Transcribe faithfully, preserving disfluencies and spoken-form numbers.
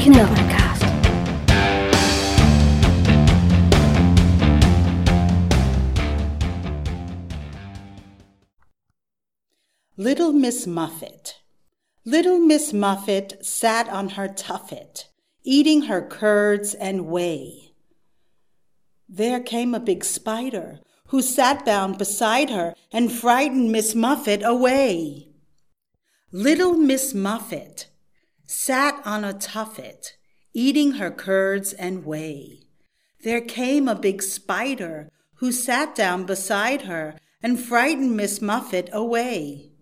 Kinderpodcast. Little Miss Muffet. Little Miss Muffet sat on her tuffet, eating her curds and whey. There came a big spider, who sat down beside her and frightened Miss Muffet away. Little Miss Muffet sat on a tuffet, eating her curds and whey. There came a big spider, who sat down beside her and frightened Miss Muffet away.